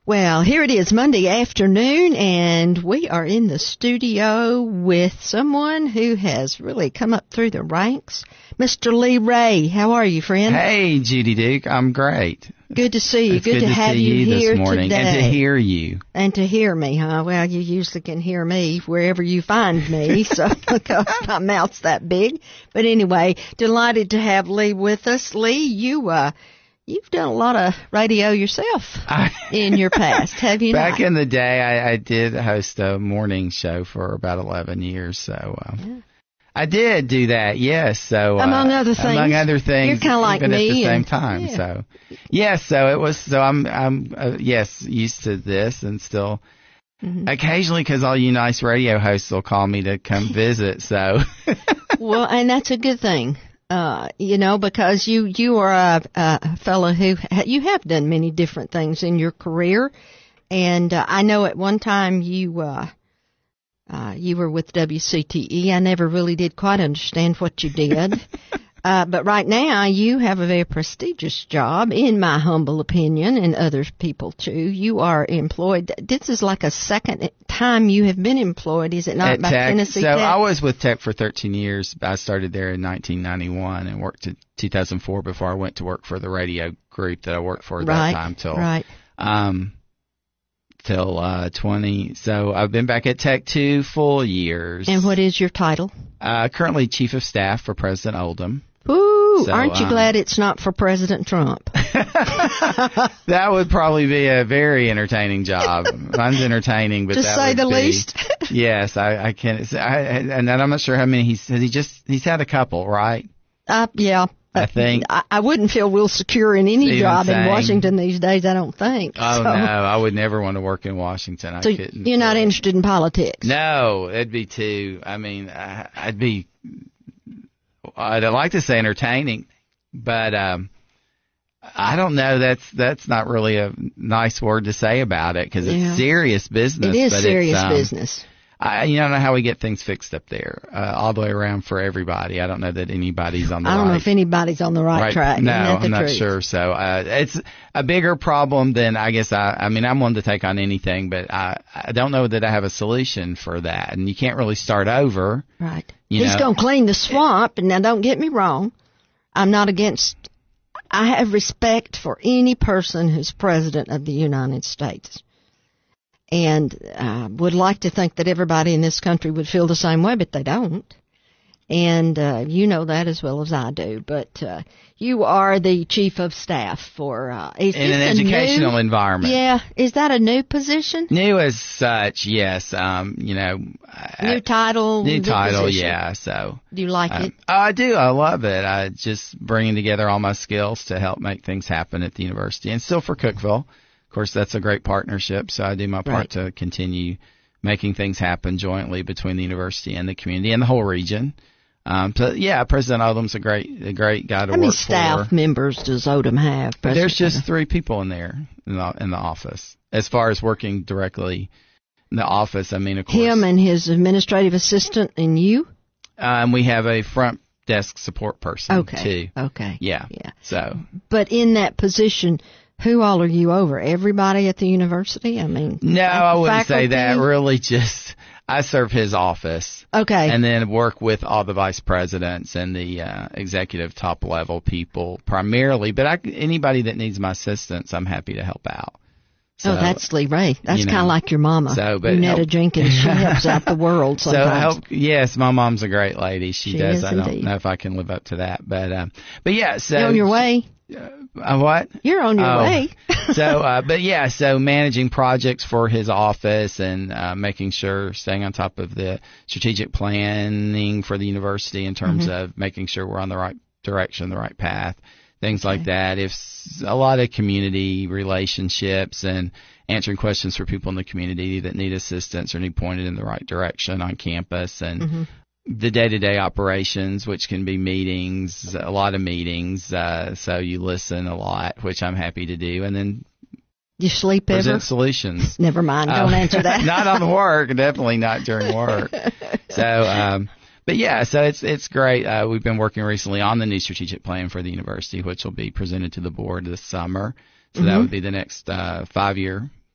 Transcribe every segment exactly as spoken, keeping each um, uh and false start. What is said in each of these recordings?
Well, here it is, Monday afternoon, and we are in the studio with someone who has really come up through the ranks. Mister Lee Ray, how are you, friend? Hey, Judy Duke, I'm great. Good to see you. It's good, good to, to have see you, you here this morning today. and to hear you. And to hear me, huh? Well, you usually can hear me wherever you find me, so because my mouth's that big. But anyway, delighted to have Lee with us. Lee, you uh you've done a lot of radio yourself I, in your past, have you Back not? in the day, I, I did host a morning show for about eleven years, so um, Yeah. I did do that, yes. So Among uh, other things. Among other things, You're kind of like even me. at the same and, time. yeah. So, yes. So it was. So I'm. I'm. Uh, yes, used to this, and still Mm-hmm. occasionally, because all you nice radio hosts will call me to come visit. So. Well, and that's a good thing. Uh, you know, because you you are a, a fellow who ha- you have done many different things in your career, and uh, I know at one time you. Uh, Uh, you were with W C T E. I never really did quite understand what you did. uh, but right now, you have a very prestigious job, in my humble opinion, and other people too. You are employed. This is like a second time you have been employed, is it not, At by Tech. Tennessee so Tech? I was with Tech for thirteen years. I started there in nineteen ninety-one and worked in two thousand four before I went to work for the radio group that I worked for at right, that time till right. um till uh twenty. So I've been back at Tech two full years. And what is your title? Uh, currently Chief of Staff for President Oldham. Ooh, So, aren't you um, glad it's not for President Trump? That would probably be a very entertaining job. Mine's entertaining, but To that say would the be, least. Yes, I, I can. I, and I'm not sure how many he's. Has he just? He's had a couple, right? Uh, yeah. I think. I, I wouldn't feel real secure in any Even job in saying- Washington these days, I don't think. Oh so, no, I would never want to work in Washington. I So couldn't. you're not uh, interested in politics? No, it'd be too. I mean, I, I'd be. I'd like to say entertaining, but um, I don't know. That's that's not really a nice word to say about it because Yeah. it's serious business. It is but serious it's, um, business. I, you don't know how we get things fixed up there, uh, all the way around for everybody. I don't know that anybody's on the I don't right. know if anybody's on the right, right track. No, Isn't that the I'm not truth? sure. So uh, it's a bigger problem than I guess I. I mean, I'm one to take on anything, but I I don't know that I have a solution for that. And you can't really start over. Right. You He's know. going to clean the swamp. And now, don't get me wrong. I'm not against. I have respect for any person who's president of the United States. And uh, would like to think that everybody in this country would feel the same way, but they don't. And uh, you know that as well as I do. But uh, you are the chief of staff for uh, is In this an a educational new, environment. Yeah, is that a new position? New as such, yes. Um, you know, New I, title. new title, position. yeah. So Do you like um, it? oh, I do. I love it. I just bringing together all my skills to help make things happen at the university, and still for Cookeville. Of course, that's a great partnership. So I do my part Right. to continue making things happen jointly between the university and the community and the whole region. Um, so yeah, President Oldham's a great, a great guy to How many work staff for. members does Odom have? There's President just three people in there in the, in the office. As far as working directly in the office, I mean, of course, him and his administrative assistant and you? um, we have a front desk support person Okay. too. Okay. Yeah. Yeah. So But in that position, who all are you over? Everybody at the university? I mean, no, I wouldn't say that. faculty? Really, just I serve his office. Okay. And then work with all the vice presidents and the uh, executive top level people primarily. But I, anybody that needs my assistance, I'm happy to help out. So, oh, that's Lee Ray. That's you know, kind of like your mama. so, but Netta help- Jenkins. She helps out the world so sometimes. help. Yes, my mom's a great lady. She, She does. is I don't indeed. know if I can live up to that, but um, but yeah. So You're on your way. Uh, what? You're on your Oh. way. so, uh, but yeah, so managing projects for his office and uh, making sure, staying on top of the strategic planning for the university in terms Mm-hmm. of making sure we're on the right direction, the right path, things like that. If s- a lot of community relationships and answering questions for people in the community that need assistance or need pointed in the right direction on campus and Mhm. the day-to-day operations, which can be meetings, a lot of meetings. Uh, so you listen a lot, which I'm happy to do, and then You sleep ever? present solutions. Never mind. Don't Uh, answer that. Not on the work, definitely not during work. So, um, but yeah, so it's it's great. Uh, we've been working recently on the new strategic plan for the university, which will be presented to the board this summer. So that Mhm. would be the next uh, five-year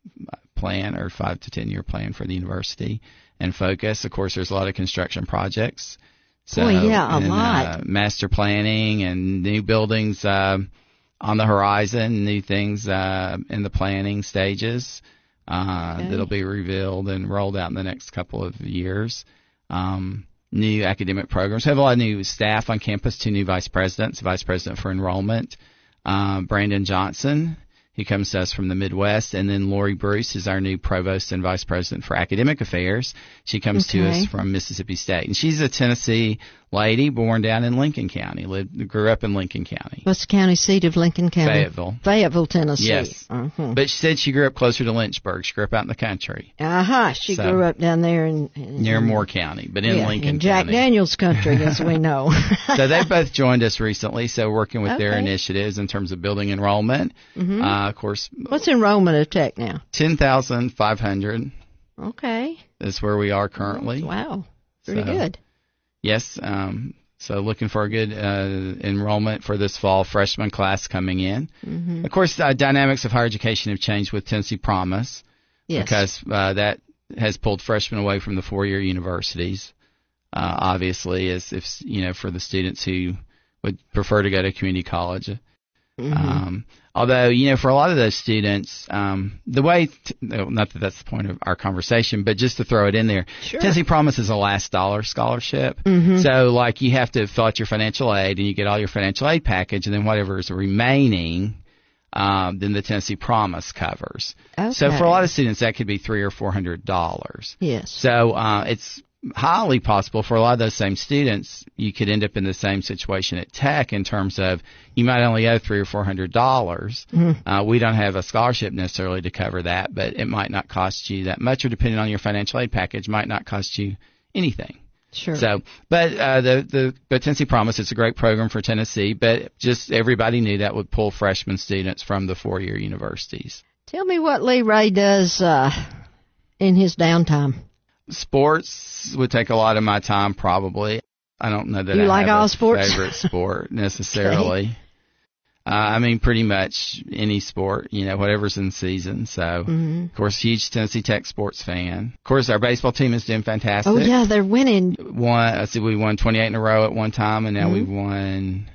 plan or five to ten year plan for the university and focus. Of course, there's a lot of construction projects. So, oh, yeah, a and, lot. Uh, master planning and new buildings uh, on the horizon, new things uh, in the planning stages uh, okay. that'll be revealed and rolled out in the next couple of years. Um, new academic programs. We have a lot of new staff on campus, two new vice presidents, vice president for enrollment, uh, Brandon Johnson. He comes to us from the Midwest, and then Lori Bruce is our new provost and vice president for academic affairs. She comes okay. to us from Mississippi State, and she's a Tennessee lady born down in Lincoln County. Lived, grew up in Lincoln County. What's the county seat of Lincoln County? Fayetteville. Fayetteville, Tennessee. Yes, uh-huh. But she said she grew up closer to Lynchburg. She grew up out in the country. Uh huh. She so, grew up down there in, in near Moore County, but in yeah, Lincoln in Jack County. Daniels country, as we know. So they both joined us recently. So working with okay. their initiatives in terms of building enrollment. Mm-hmm. Uh, of course, what's enrollment at Tech now? ten thousand five hundred. Okay. Is where we are currently. Wow. Pretty so, good. Yes. Um, so looking for a good uh, enrollment for this fall freshman class coming in. Mm-hmm. Of course, the dynamics of higher education have changed with Tennessee Promise. Yes. Because uh, that has pulled freshmen away from the four-year universities. Uh, obviously, as if you know, for the students who would prefer to go to community college. Mm-hmm. Um, although, you know, for a lot of those students, um, the way, t- not that that's the point of our conversation, but just to throw it in there, sure. Tennessee Promise is a last dollar scholarship. Mm-hmm. So, like, you have to fill out your financial aid, and you get all your financial aid package, and then whatever is remaining, um, then the Tennessee Promise covers. Okay. So, for a lot of students, that could be three or four hundred dollars. Yes. So, uh, it's highly possible for a lot of those same students, you could end up in the same situation at Tech in terms of you might only owe three or four hundred dollars. Mm-hmm. Uh, we don't have a scholarship necessarily to cover that, but it might not cost you that much, or depending on your financial aid package, might not cost you anything. Sure. So, but uh, the the but Tennessee Promise, it's a great program for Tennessee, but just everybody knew that would pull freshman students from the four-year universities. Tell me what Lee Ray does uh, in his downtime. Sports would take a lot of my time, probably. I don't know that you I like have all a sports? favorite sport necessarily. Okay. Uh, I mean, pretty much any sport, you know, whatever's in season. So, mm-hmm. of course, huge Tennessee Tech sports fan. Of course, our baseball team is doing fantastic. Oh, yeah, they're winning. One, I see we won twenty-eight in a row at one time, and now mm-hmm. we've won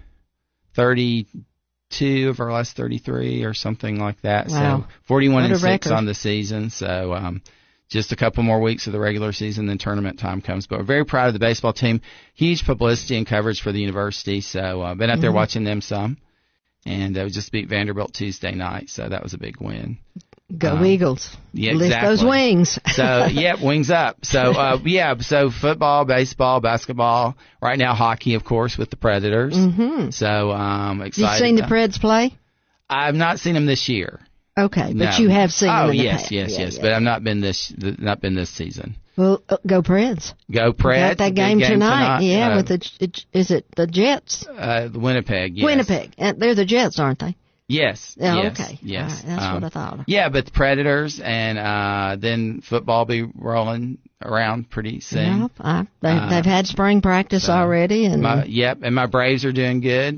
thirty-two of our last thirty-three or something like that. Wow. So, forty-one and six record. on the season. So, um, just a couple more weeks of the regular season, then tournament time comes. But we're very proud of the baseball team. Huge publicity and coverage for the university. So I've uh, been out there mm-hmm. watching them some. And uh, we just beat Vanderbilt Tuesday night, so that was a big win. Go um, Eagles. Yeah, Lift exactly. those wings. So, yep, wings up. So, uh, yeah, so football, baseball, basketball. Right now, hockey, of course, with the Predators. Mm-hmm. So, um, excited. You've seen the Preds play? I've not seen them this year. Okay, No. but you have seen oh, them in the yes, past. yes, yeah, yes. yeah. But I've not been this, not been this season. Well, uh, go Preds. Go Preds. Got that Big game, game tonight. tonight. Yeah, Uh, with the it, is it the Jets? Uh, Winnipeg. Yes. Winnipeg. Uh, they're the Jets, aren't they? Yes. Oh, yes, okay. Yes. All right, that's um, what I thought. Yeah, but the Predators, and uh, then football be rolling around pretty soon. Yep, I, they, Uh, they've had spring practice so already, and My, yep, and my Braves are doing good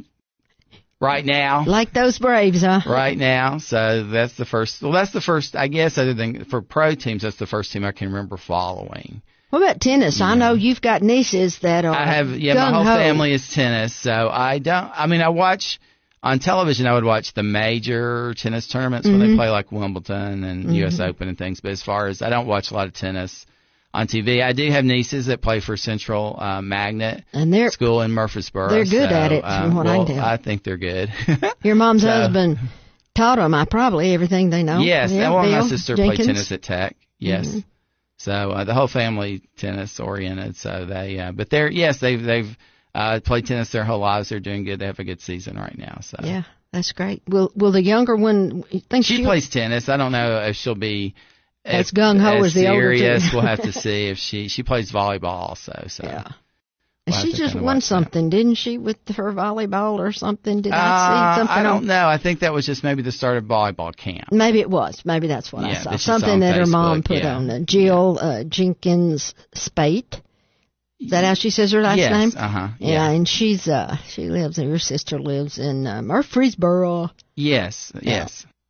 right now. like those Braves, huh? Right now, so that's the first. Well, that's the first, I guess. Other than for pro teams, that's the first team I can remember following. What about tennis? I know you've got nieces that are. I have, yeah, my whole gung-ho. family is tennis, so I don't. I mean, I watch on television. I would watch the major tennis tournaments Mm-hmm. when they play like Wimbledon and Mm-hmm. U S Open and things. But as far as I don't watch a lot of tennis on T V. I do have nieces that play for Central uh, Magnet and they're School in Murfreesboro. they're good so, at it, from um, what I well, can tell. I think they're good. Your mom's So- husband taught them. I probably everything they know. Yes, yeah, well, my Bill sister Jenkins. played tennis at Tech. Yes. Mhm. So uh, the whole family tennis oriented. So they, uh, but they're yes, they've they've uh, played tennis their whole lives. They're doing good. They have a good season right now. So Yeah, that's great. Will Will the younger one think she she'll- plays tennis. I don't know if she'll be As if- gung-ho as as the older two. serious. We'll have to see if she she plays volleyball also. So Yeah. We'll have She to just kinda won watch that. something, didn't she, with her volleyball or something? Did I Uh, see something? I don't on- know. I think that was just maybe the start of volleyball camp. Maybe it was. Maybe that's what I Yeah, saw. that she saw Something on that her mom Facebook, put yeah. on. Uh, Jill uh, Jenkins Spate. Is that how she says her last yes, name? Uh huh. Yeah, Yeah. and she's uh she lives. Her sister lives in uh, Murfreesboro. Yes. Yeah. Yes.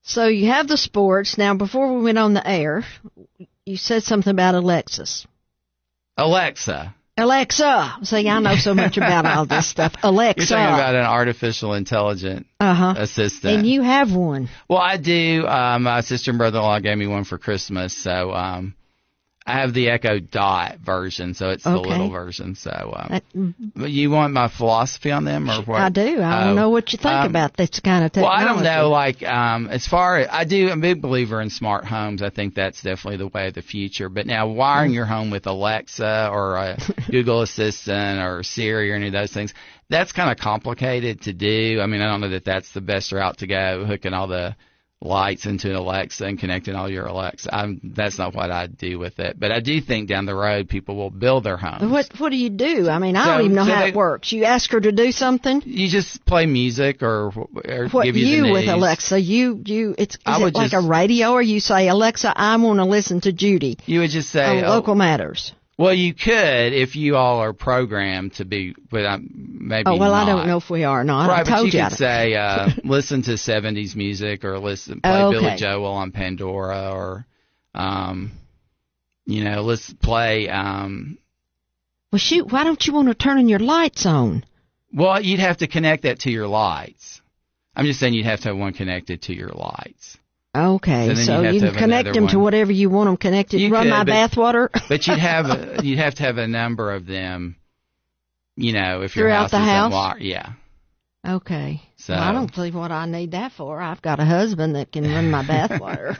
So you have the sports. Now, before we went on the air, you said something about Alexis. Alexa. Alexa. See, I know so much about all this stuff. Alexa. You're talking about an artificial intelligent uh-huh. assistant. And you have one. Well, I do. Um, my sister and brother-in-law gave me one for Christmas, so um, I have the Echo Dot version, so it's the okay. little version. So, um, that, you want my philosophy on them, or what? I do. I oh, don't know what you think um, about this kind of technology. Well, I don't know. Like, um, as far as I do, I'm a big believer in smart homes. I think that's definitely the way of the future. But now, wiring mm. your home with Alexa or a Google Assistant or Siri or any of those things, that's kind of complicated to do. I mean, I don't know that that's the best route to go, hooking all the lights into an Alexa and connecting all your Alexa. I'm, that's not what I do with it. But I do think down the road people will build their homes. What What do you do? I mean, I so, don't even know so how they, it works. You ask her to do something? You just play music or, or what give you, you the news. with Alexa? You you it's is I it would like just, a radio, or you say, Alexa, I want to listen to Judy? You would just say on Local oh, Matters. Well, you could if you all are programmed to be, but um, maybe Oh, well, not. I don't know if we are or not. Right, I told but you you could say, uh, listen to seventies music or listen, play oh, okay. Billy Joel on Pandora or, um, you know, let's play, um. Well, shoot, why don't you want to turn your lights on? Well, you'd have to connect that to your lights. I'm just saying you'd have to have one connected to your lights. Okay, so you can connect them to whatever you want them connected. You Run could, my but, bathwater. But you'd have a, you'd have to have a number of them. You know, if your throughout house the is house. unlocked, yeah. Okay. So well, I don't see what I need that for. I've got a husband that can run my bathwater.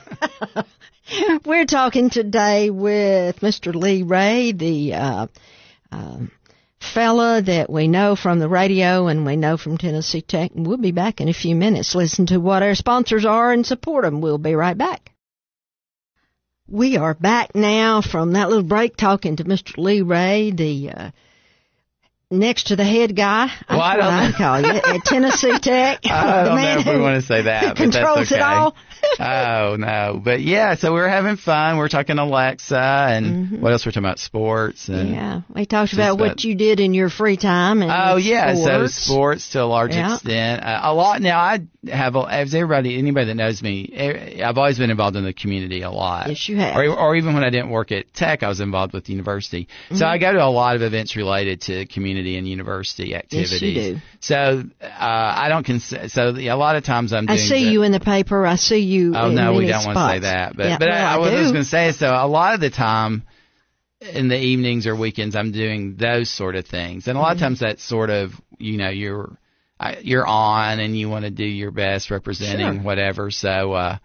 We're talking today with Mister Lee Ray, the uh, uh, fella that we know from the radio and we know from Tennessee Tech. And we'll be back in a few minutes. Listen to what our sponsors are and support them. We'll be right back. We are back now from that little break talking to Mister Lee Ray, the uh, next to the head guy. Well, I don't I call you at Tennessee Tech. I don't know if we want to say that, but controls that's okay. It all. Oh no, but yeah. So we're having fun. We're talking Alexa and mm-hmm. what else? We're talking about sports. And yeah, we talked about what you did in your free time. And oh yeah, sports. so sports to a large yeah. extent. Uh, a lot now. I have, as everybody, anybody that knows me, I've always been involved in the community a lot. Yes, you have. Or, or even when I didn't work at Tech, I was involved with the university. Mm-hmm. So I go to a lot of events related to community and university activities. Yes, you do. So uh, I don't consider. So a lot of times I'm. I doing see the, you in the paper. I see you. Oh in no, we don't spots. want to say that. But yeah, but well, I, I, what do. I was going to say is, so a lot of the time in the evenings or weekends, I'm doing those sort of things, and a lot mm-hmm. of times that's sort of, you know, you're you're on and you want to do your best representing sure. whatever. So uh,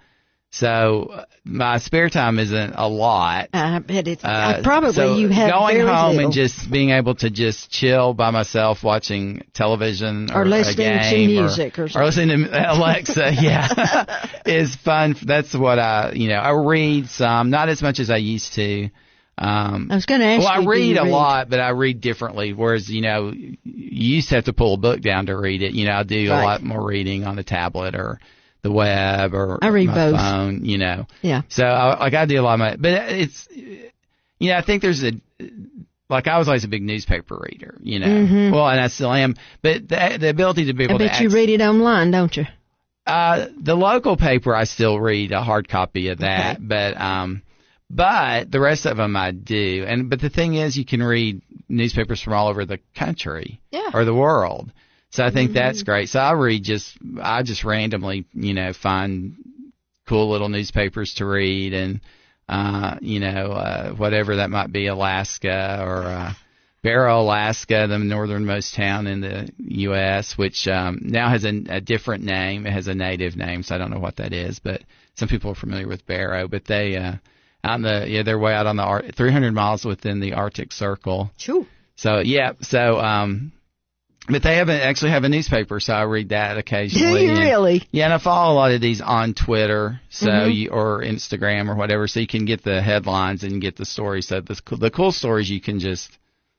so my spare time isn't a lot. I bet it's uh, probably so you have going very home little. And just being able to just chill by myself watching television or, or listening a game to music or, or, something. or listening to Alexa. Yeah, is fun. That's what I you know I read some, not as much as I used to. Um, I was going to ask well, you. Well, I read a read? lot, but I read differently. Whereas, you know, you used to have to pull a book down to read it. You know, I do right. a lot more reading on the tablet or the web or I read my both. phone. You know, yeah. So I, like I do a lot of my, but it's, you know, I think there's a. Like I was always a big newspaper reader. You know, mm-hmm. well, and I still am. But the, the ability to be able I bet to. you read it online, don't you? Uh, the local paper, I still read a hard copy of that, okay. but um. But the rest of them I do. And but the thing is, you can read newspapers from all over the country yeah. or the world. So I think mm-hmm. that's great. So I read just I just randomly, you know, find cool little newspapers to read and uh, you know, uh, whatever that might be, Alaska or uh, Barrow, Alaska, the northernmost town in the U S, which um, now has a, a different name. It has a native name, so I don't know what that is. But some people are familiar with Barrow, but they. Uh, Out in the yeah, they're way out on the Ar- three hundred miles within the Arctic Circle. True. So yeah, so um, but they haven't actually have a newspaper, so I read that occasionally. Do you and, really? Yeah, and I follow a lot of these on Twitter, so mm-hmm. you, or Instagram or whatever, so you can get the headlines and get the stories. So the the cool stories you can just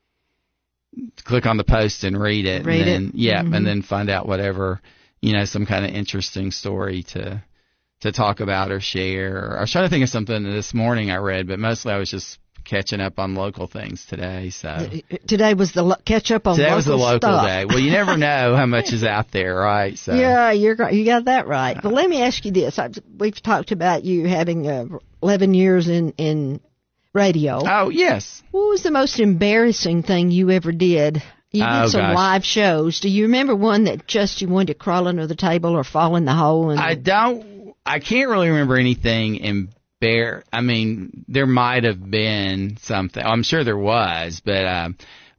click on the post and read it, read and then, it. yeah, mm-hmm. and then find out whatever, you know, some kind of interesting story to. to talk about or share. I was trying to think of something this morning I read, but mostly I was just catching up on local things today. So today was the lo- catch up on today local was the local stuff. day. Well, you never know how much is out there, right? So yeah, you're you got that right. But let me ask you this: I've, we've talked about you having uh, eleven years in in radio. Oh yes. What was the most embarrassing thing you ever did? You did oh, some gosh. live shows. Do you remember one that just you wanted to crawl under the table or fall in the hole? And I don't. I can't really remember anything embar. I mean, there might have been something. I'm sure there was, but um,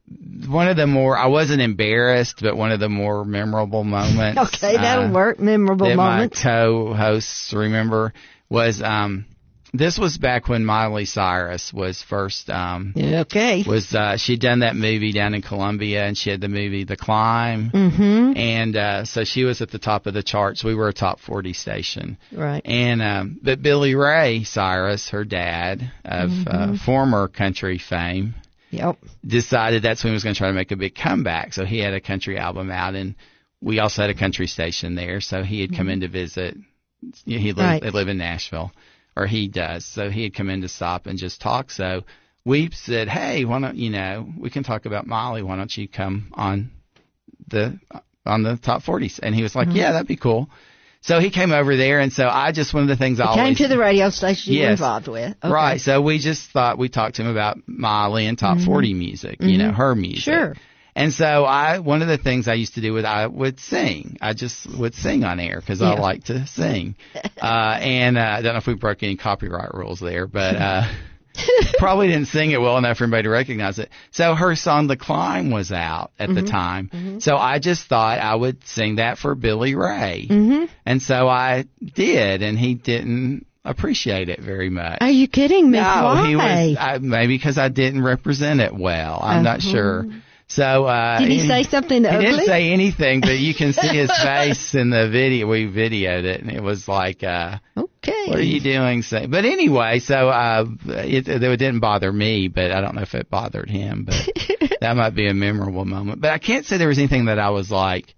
one of the more I wasn't embarrassed, but one of the more memorable moments. Okay, that'll uh, work. Memorable that moments. My co-hosts remember was um. This was back when Miley Cyrus was first, um, okay. was, uh, she'd done that movie down in Columbia, and she had the movie The Climb. Mm-hmm. And, uh, so she was at the top of the charts. We were a top forty station. Right. And, um, but Billy Ray Cyrus, her dad of, mm-hmm. uh, former country fame. Yep. Decided that's when he was going to try to make a big comeback. So he had a country album out, and we also had a country station there. So he had come mm-hmm. in to visit. He lived, right. They live in Nashville. Or he does. So he had come in to stop and just talk. So we said, hey, why don't, you know, we can talk about Molly. Why don't you come on the, on the top forties? And he was like, mm-hmm. yeah, that'd be cool. So he came over there. And so I just, one of the things I he always. came to the radio station you yes, were involved with. Okay. Right. So we just thought we'd talk to him about Molly and top mm-hmm. forty music, you mm-hmm. know, her music. Sure. And so I, one of the things I used to do was I would sing. I just would sing on air because yeah. I like to sing. Uh, and uh, I don't know if we broke any copyright rules there, but uh, probably didn't sing it well enough for anybody to recognize it. So her song The Climb was out at mm-hmm. the time. Mm-hmm. So I just thought I would sing that for Billy Ray. Mm-hmm. And so I did, and he didn't appreciate it very much. Are you kidding me? No, Why? he was, I, maybe because I didn't represent it well. I'm uh-huh. not sure. So, uh, did he, he say something ugly? He didn't say anything, but you can see his face in the video. We videoed it, and it was like, uh, okay, what are you doing? So, but anyway, so, uh, it, it didn't bother me, but I don't know if it bothered him, but that might be a memorable moment. But I can't say there was anything that I was like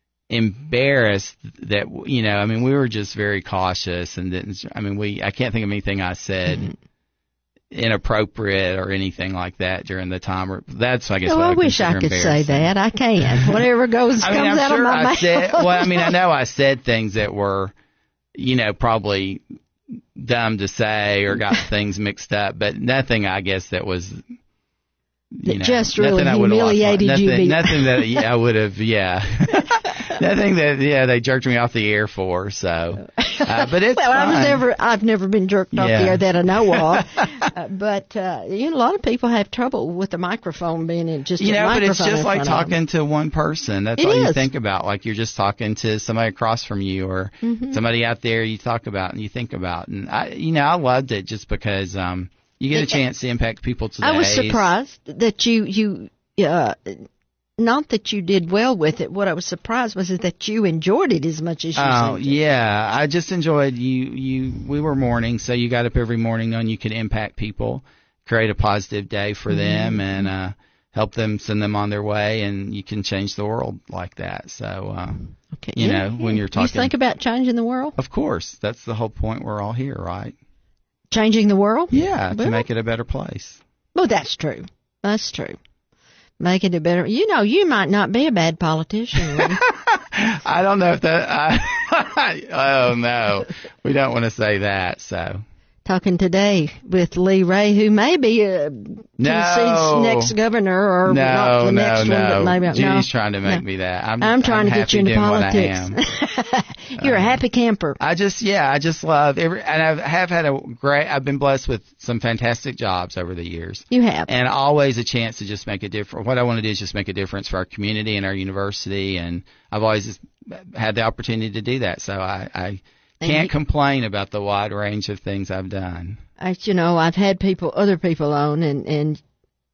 embarrassed that, you know, I mean, we were just very cautious and didn't, I mean, we, I can't think of anything I said. Mm-hmm. inappropriate or anything like that during the time. Or that's I guess. Oh, what I, I wish I could say that. I can't. Whatever goes I mean, comes I'm out sure of my I mouth. Said, well, I mean, I know I said things that were, you know, probably dumb to say or got things mixed up, but nothing I guess that was. You know, just really nothing humiliated I nothing, you. Nothing that yeah, I would have, yeah. Nothing that, yeah, they jerked me off the air for, so. Uh, but it's well, fun. I was never, I've never been jerked off yeah. the air that I know of. uh, but, uh, you know, a lot of people have trouble with the microphone being in just you a know, microphone. But it's just like talking talking to one person. That's it all is. you think about. Like you're just talking to somebody across from you or mm-hmm. somebody out there you talk about and you think about. And I, you know, I loved it just because, um, you get a chance to impact people today. I was surprised that you, you, uh, not that you did well with it. What I was surprised was that you enjoyed it as much as you Oh, did. yeah. I just enjoyed you, you, we were morning, so you got up every morning knowing you could impact people, create a positive day for mm-hmm. them and, uh, help them, send them on their way, and you can change the world like that. So, uh, okay. you yeah, know, yeah. when you're talking. You think about changing the world? Of course. That's the whole point. We're all here, right? Changing the world? Yeah, well, to make it a better place. Well, that's true. That's true. Make it a better. You know, you might not be a bad politician. I don't know if that. I, oh no, we don't want to say that. So. Talking today with Lee Ray, who may be uh, Tennessee's no. next governor, or no, not the no, next no. one, but maybe Judy's no. trying to make no. me that. I'm, I'm trying I'm to get you into politics. You're uh, a happy camper. I just, yeah, I just love every, and I have had a great. I've been blessed with some fantastic jobs over the years. You have, and always a chance to just make a difference. What I want to do is just make a difference for our community and our university, and I've always just had the opportunity to do that. So I. I Can't you, complain about the wide range of things I've done. I, you know, I've had people, other people on, and, and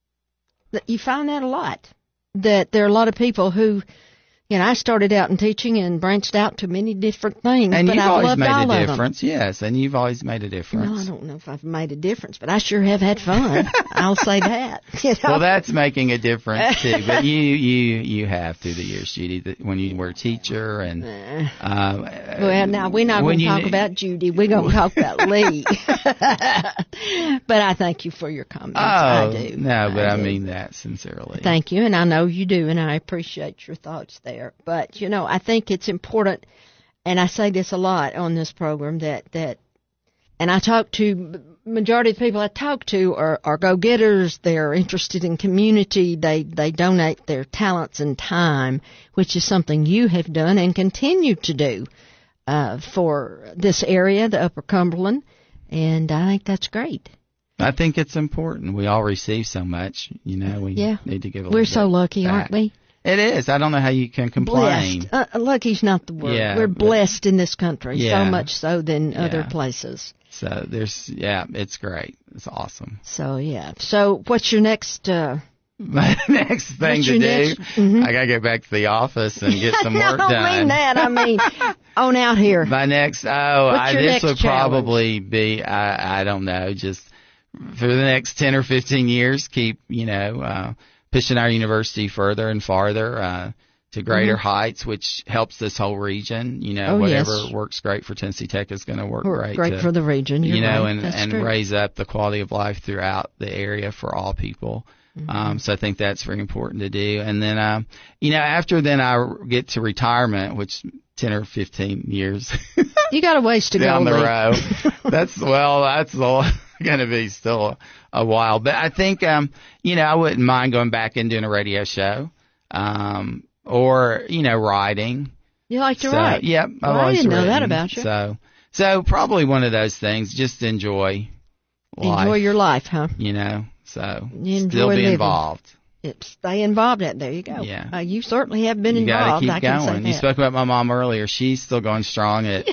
you find that a lot. That there are a lot of people who, you know, I started out in teaching and branched out to many different things. And but you've I've always loved made all a of difference, them. yes, and you've always made a difference. No, I don't know if I've made a difference, but I sure have had fun. I'll say that. You know? Well, that's making a difference too. But you, you, you have through the years, Judy, when you were a teacher and. Uh, well, now we're not going to talk about Judy. We're going to talk about Lee. But I thank you for your comments. Oh, I do. No, but I, I mean that sincerely. Thank you, and I know you do, and I appreciate your thoughts there. But, you know, I think it's important, and I say this a lot on this program, that, that and I talk to, majority of the people I talk to are, are go-getters. They're interested in community. They, they donate their talents and time, which is something you have done and continue to do uh, for this area, the Upper Cumberland, and I think that's great. I think it's important. We all receive so much, you know. We yeah. need to give a We're little so bit lucky, back. aren't we? It is. I don't know how you can complain. Blessed. Uh, lucky's not the word. Yeah, We're blessed in this country, yeah, so much so than yeah. other places. So there's, yeah, it's great. It's awesome. So, yeah. So what's your next... Uh, My next thing to do, next, mm-hmm. I got to get back to the office and get some no, work I done. don't mean that. I mean, on out here. My next, oh, What's I, your this next would challenge? probably be, I, I don't know, just for the next ten or fifteen years, keep, you know, uh, pushing our university further and farther, uh, to greater mm-hmm. heights, which helps this whole region. You know, oh, whatever yes. works great for Tennessee Tech is going to work Work great. Great to, for the region. You're you know, right. and, that's and true. raise up the quality of life throughout the area for all people. Mm-hmm. Um, so I think that's very important to do. And then, um, you know, after then I get to retirement, which ten or fifteen years. You got a ways to down go. Down the road. That's, well, that's going to be still a, a while. But I think, um, you know, I wouldn't mind going back and doing a radio show, um, or, you know, writing. You like to so, write? Yep. Well, I've I didn't know written, that about you. So, so probably one of those things. Just enjoy life. Enjoy your life, huh? You know, so you still be living. involved. It, stay involved. At there you go. Yeah. Uh, you certainly have been you involved. You got I to keep can going. say You that. spoke about my mom earlier. She's still going strong at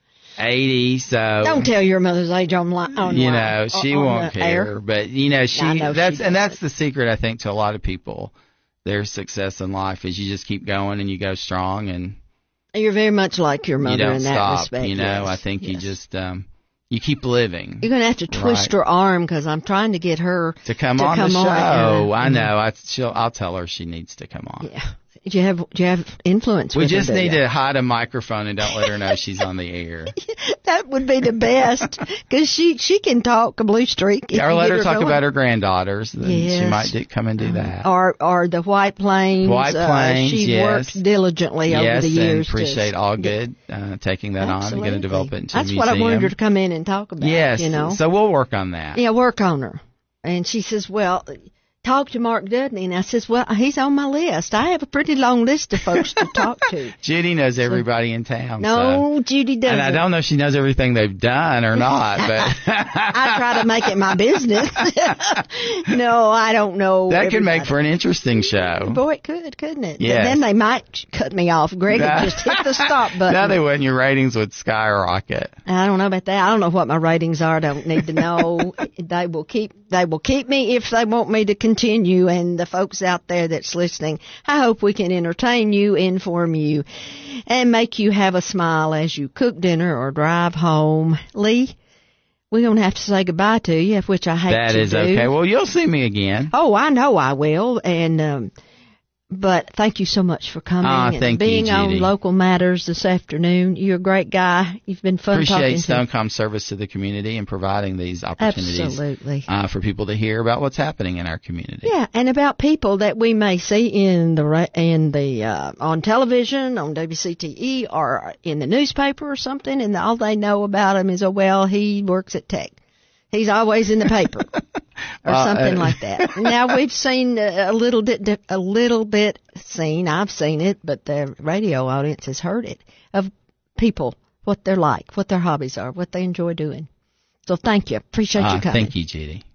eighty. So don't tell your mother's age on on You know, she on won't care. Air. But you know, she know that's she and that's the secret I think to a lot of people. Their success in life is you just keep going and you go strong and you're very much like your mother you don't in that stop. respect. You know, yes. I think yes. you just um you keep living. You're going to have to twist right? her arm because I'm trying to get her to come to on come the on. show. Uh, I know. I she'll, I'll tell her she needs to come on. Yeah. Do you have do you have influence? We with just her, need you? to hide a microphone and don't let her know she's on the air. That would be the best because she she can talk a blue streak. If Or you let get her talk going. about her granddaughters. Then yes. she might do, come and do that. Or or the White Plains. White Plains. Uh, she yes. worked diligently yes, over the years. and appreciate to, all good uh, taking that absolutely. on and going to develop it into That's a what I museum. wanted her to come in and talk about. Yes. You know. So we'll work on that. Yeah, work on her. And she says, well, talk to Mark Dudney. And I says, well, he's on my list. I have a pretty long list of folks to talk to. Judy knows everybody in town. No, so. Judy doesn't. And I don't know if she knows everything they've done or not, but I try to make it my business. No, I don't know. That everybody. could make for an interesting show. Boy, it could, couldn't it? Yes. Then they might cut me off. Greg No. would just hit the stop button. No, they wouldn't. Your ratings would skyrocket. I don't know about that. I don't know what my ratings are. I don't need to know. They will keep. They will keep me if they want me to continue. And the folks out there that's listening, I hope we can entertain you, inform you, and make you have a smile as you cook dinner or drive home. Lee, we're going to have to say goodbye to you, which I hate That to is do. okay. Well, you'll see me again. Oh, I know I will. And um, but thank you so much for coming Ah, and thank being you, on Judy. Local Matters this afternoon. You're a great guy. You've been fun Appreciate talking to. Stonecom's service to the community and providing these opportunities Absolutely. Uh, for people to hear about what's happening in our community. Yeah, and about people that we may see in the ra- in the uh, on television, on W C T E, or in the newspaper or something, and all they know about him is, oh well, he works at Tech. He's always in the paper, or Uh, something uh, like that. Now we've seen a little bit, a little bit seen. I've seen it, but the radio audience has heard it of people, what they're like, what their hobbies are, what they enjoy doing. So thank you. Appreciate uh, you coming. Thank you, Judy.